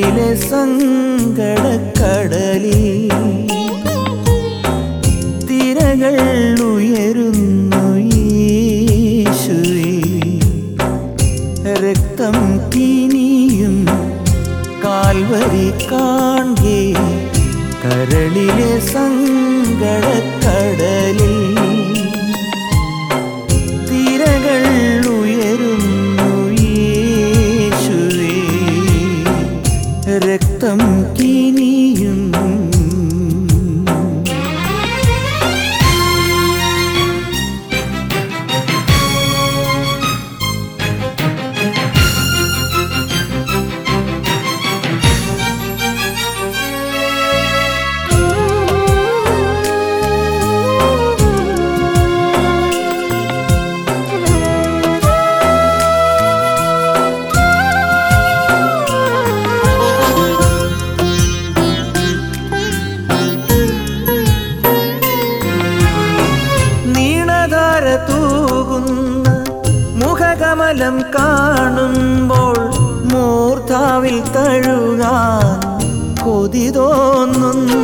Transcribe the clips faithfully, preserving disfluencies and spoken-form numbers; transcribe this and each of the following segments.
കരളിലെ സങ്കടക്കടലിൽ തിരകൾ ഉയരുന്നു യേശുവേ. രക്തം കിനിയും കാൽവരി കാൺകെ കരളിലെ സങ്കടക്കടലിൽ തിരകൾ ഉയരുന്നു യേശുവേ. രക്തം കിനിയും തൂകുന്ന മുഖകമലം കാണുമ്പോൾ മൂർധാവിൽ തഴുകാൻ കൊതി തോന്നുന്നു.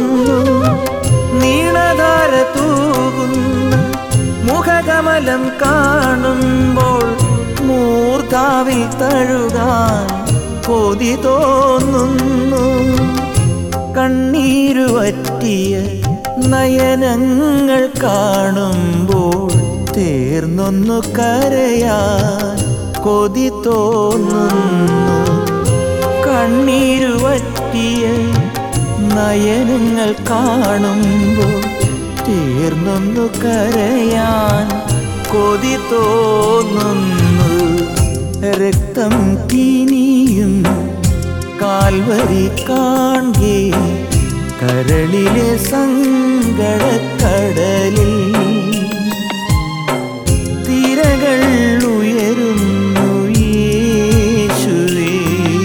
നീളധാര തൂകുന്ന മുഖകമലം കാണുമ്പോൾ മൂർധാവിൽ തഴുകാൻ കൊതി തോന്നുന്നു. കണ്ണീരുവറ്റിയ നയനങ്ങൾ കാണുമ്പോൾ ചേർന്നൊന്നു കരയാൻ കൊതി തോന്നുന്നു. കണ്ണീരുവറ്റിയ നയനങ്ങൾ കാണുമ്പോൾ ചേർന്നൊന്നു കരയാൻ കൊതി തോന്നുന്നു. രക്തം കിനിയും കാൽവരി കാൺകെ കരളിലെ സങ്കടക്കടലിൽ തിരകൾ ഉയരുന്നു യേശുവേ.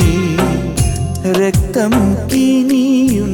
രക്തം കിനിയും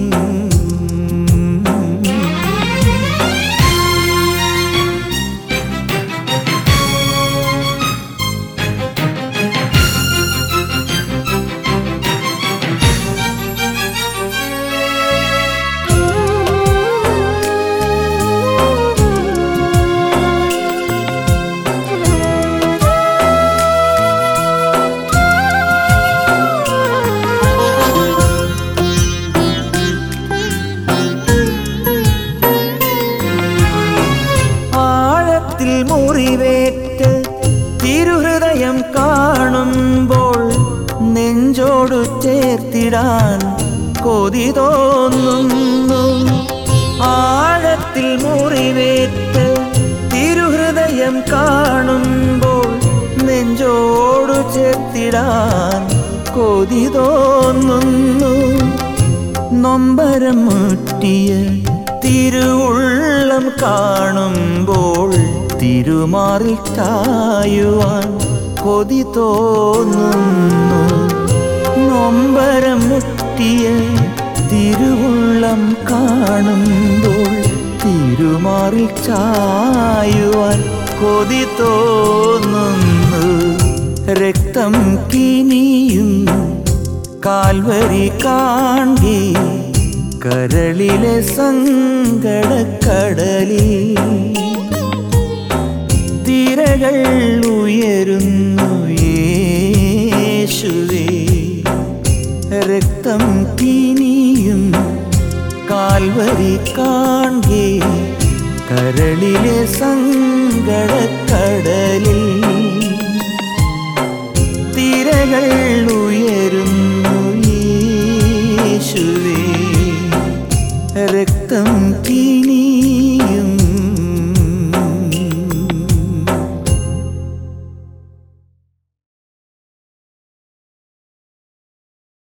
മുറിവേറ്റ് തിരുഹൃദയം കാണുമ്പോൾ നെഞ്ചോടു ചേർത്തിടാൻ കൊതി തോന്നുന്നു. ആഴത്തിൽ മുറിവേറ്റ് തിരുഹൃദയം കാണുമ്പോൾ നെഞ്ചോടു ചേർത്തിടാൻ കൊതി തോന്നുന്നു. നൊമ്പരം മുറ്റിയ തിരുവുള്ളം കാണുമ്പോൾ തിരുമാറിൽ ചായുവാൻ കൊതി തോന്നുന്നു. നൊമ്പരം മുറ്റിയ തിരുവുള്ളം കാണുമ്പോൾ തിരുമാറിൽ ചായുവാൻ കൊതി തോന്നുന്നു. രക്തം കിനിയും കാൽവരി കാൺകെ കരളിലെ സങ്കടക്കടലിൽ തിരകൾ ഉയരുന്നു യേശുവേ. രക്തം കിനിയും കാൽവരി കാൺകെ കരളിലെ സങ്കടക്കടലിൽ തിരകൾ ഉയരുന്നു യേശുവേ. രക്തം കിനി